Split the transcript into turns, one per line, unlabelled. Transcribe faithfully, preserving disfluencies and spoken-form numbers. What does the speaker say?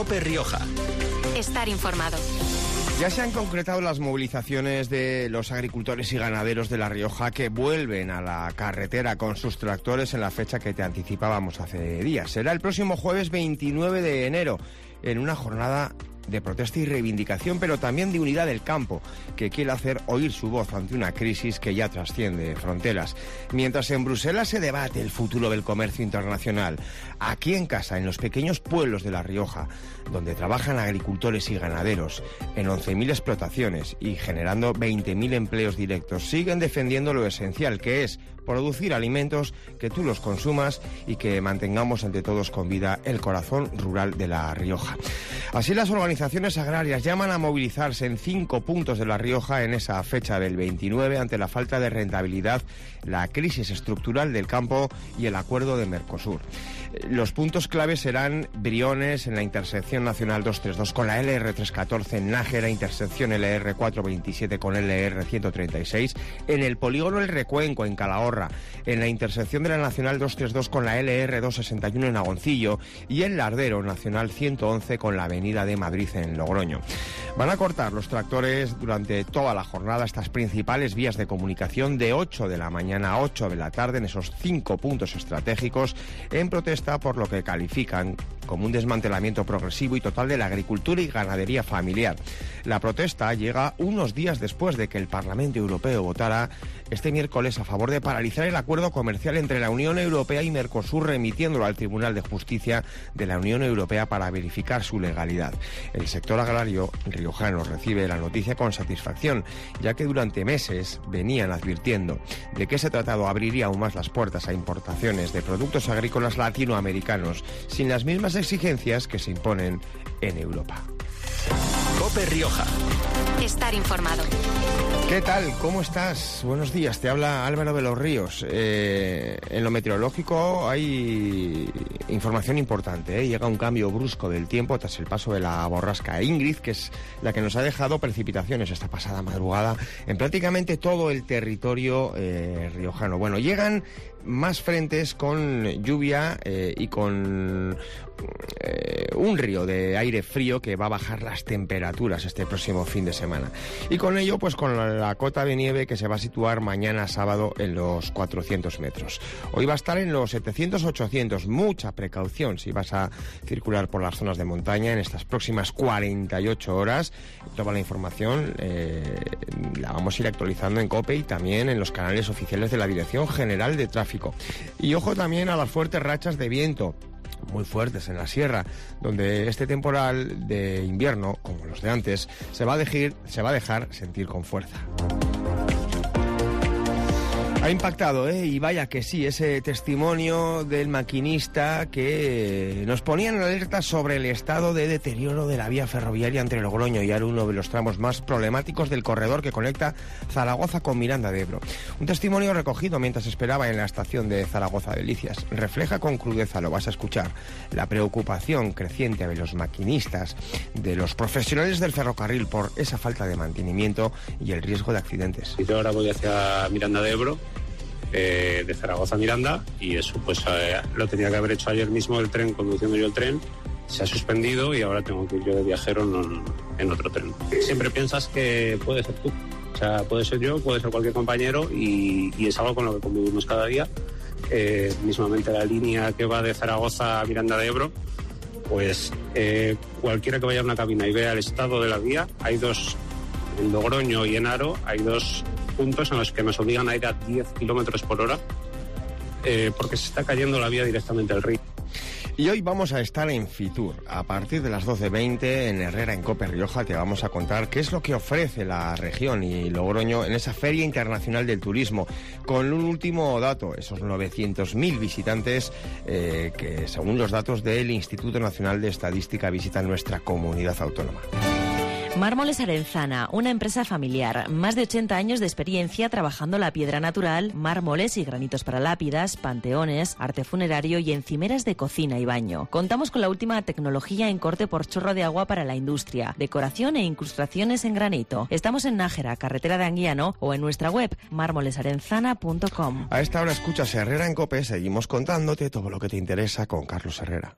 COPE Rioja.
Estar informado.
Ya se han concretado las movilizaciones de los agricultores y ganaderos de La Rioja que vuelven a la carretera con sus tractores en la fecha que te anticipábamos hace días. Será el próximo jueves veintinueve de enero, en una jornada de protesta y reivindicación, pero también de unidad del campo, que quiere hacer oír su voz ante una crisis que ya trasciende fronteras. Mientras en Bruselas se debate el futuro del comercio internacional, aquí en casa, en los pequeños pueblos de La Rioja, donde trabajan agricultores y ganaderos, en once mil explotaciones y generando veinte mil empleos directos, siguen defendiendo lo esencial, que es producir alimentos, que tú los consumas y que mantengamos entre todos con vida el corazón rural de La Rioja. Así, las organizaciones agrarias llaman a movilizarse en cinco puntos de La Rioja en esa fecha del veintinueve ante la falta de rentabilidad, la crisis estructural del campo y el acuerdo de Mercosur. Los puntos claves serán Briones, en la intersección nacional doscientos treinta y dos con la L R trescientos catorce, en Nájera, intersección L R cuatrocientos veintisiete con L R ciento treinta y seis, en el polígono El Recuenco, en Calahorra, en la intersección de la nacional doscientos treinta y dos con la L R doscientos sesenta y uno en Agoncillo y en Lardero, nacional ciento once con la avenida de Madrid en Logroño. Van a cortar los tractores durante toda la jornada estas principales vías de comunicación de ocho de la mañana a ocho de la tarde en esos cinco puntos estratégicos, en protesta por lo que califican como un desmantelamiento progresivo y total de la agricultura y ganadería familiar. La protesta llega unos días después de que el Parlamento Europeo votara este miércoles a favor de paralizar el acuerdo comercial entre la Unión Europea y Mercosur, remitiéndolo al Tribunal de Justicia de la Unión Europea para verificar su legalidad. El sector agrario riojano recibe la noticia con satisfacción, ya que durante meses venían advirtiendo de que ese tratado abriría aún más las puertas a importaciones de productos agrícolas latinoamericanos sin las mismas exigencias que se imponen en Europa.
COPE Rioja.
Estar informado.
¿Qué tal? ¿Cómo estás? Buenos días, te habla Álvaro de los Ríos. Eh, en lo meteorológico hay información importante, ¿eh? Llega un cambio brusco del tiempo tras el paso de la borrasca Ingrid, que es la que nos ha dejado precipitaciones esta pasada madrugada en prácticamente todo el territorio eh, riojano. Bueno, llegan más frentes con lluvia eh, y con eh, un río de aire frío que va a bajar las temperaturas este próximo fin de semana. Y con ello, pues con la, la cota de nieve que se va a situar mañana sábado en los cuatrocientos metros. Hoy va a estar en los setecientos ochocientos. Mucha precaución si vas a circular por las zonas de montaña en estas próximas cuarenta y ocho horas. Toda la información eh, la vamos a ir actualizando en COPE y también en los canales oficiales de la Dirección General de Tráfico. Y ojo también a las fuertes rachas de viento, muy fuertes en la sierra, donde este temporal de invierno, como los de antes, se va a dejar, se va a dejar sentir con fuerza. Ha impactado, ¿eh? Y vaya que sí, ese testimonio del maquinista que nos ponía en alerta sobre el estado de deterioro de la vía ferroviaria entre Logroño y Aro, uno de los tramos más problemáticos del corredor que conecta Zaragoza con Miranda de Ebro. Un testimonio recogido mientras esperaba en la estación de Zaragoza Delicias. Refleja con crudeza, lo vas a escuchar, la preocupación creciente de los maquinistas, de los profesionales del ferrocarril por esa falta de mantenimiento y el riesgo de accidentes.
Yo ahora voy hacia Miranda de Ebro, Eh, de Zaragoza a Miranda, y eso pues eh, lo tenía que haber hecho ayer mismo el tren, conduciendo yo el tren, se ha suspendido y ahora tengo que ir yo de viajero en, en otro tren. Siempre piensas que puede ser tú, o sea, puede ser yo, puede ser cualquier compañero, y, y es algo con lo que convivimos cada día. Eh, mismamente la línea que va de Zaragoza a Miranda de Ebro, pues eh, cualquiera que vaya a una cabina y vea el estado de la vía, hay dos, en Logroño y en Aro, hay dos puntos en los que nos obligan a ir a diez kilómetros por hora eh, porque se está cayendo la vía directamente al río.
Y hoy vamos a estar en Fitur. A partir de las doce veinte en Herrera, en COPE Rioja, te vamos a contar qué es lo que ofrece la región y Logroño en esa Feria Internacional del Turismo, con un último dato, esos novecientos mil visitantes eh, que, según los datos del Instituto Nacional de Estadística, visitan nuestra comunidad autónoma.
Mármoles Arenzana, una empresa familiar, más de ochenta años de experiencia trabajando la piedra natural, mármoles y granitos para lápidas, panteones, arte funerario y encimeras de cocina y baño. Contamos con la última tecnología en corte por chorro de agua para la industria, decoración e incrustaciones en granito. Estamos en Nájera, carretera de Anguiano, o en nuestra web mármoles arenzana punto com.
A esta hora escuchas Herrera en COPE, seguimos contándote todo lo que te interesa con Carlos Herrera.